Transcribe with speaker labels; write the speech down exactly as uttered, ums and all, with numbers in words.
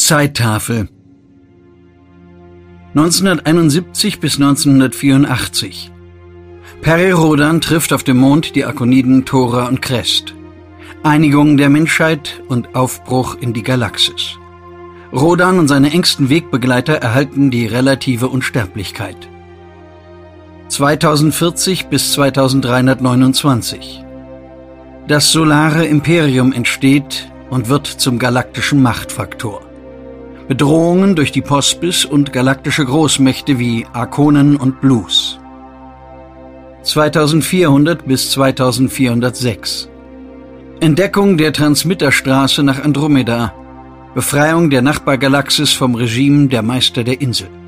Speaker 1: Zeittafel neunzehnhunderteinundsiebzig bis neunzehnhundertvierundachtzig. Peri Rodan trifft auf dem Mond die Arkoniden Thora und Crest. Einigung der Menschheit und Aufbruch in die Galaxis. Rodan und seine engsten Wegbegleiter erhalten die relative Unsterblichkeit. zweitausendvierzig bis zweitausenddreihundertneunundzwanzig. Das Solare Imperium entsteht und wird zum galaktischen Machtfaktor. Bedrohungen durch die Pospis und galaktische Großmächte wie Arkonen und Blues. zweitausendvierhundert bis zweitausendvierhundertsechs. Entdeckung der Transmitterstraße nach Andromeda. Befreiung der Nachbargalaxis vom Regime der Meister der Insel.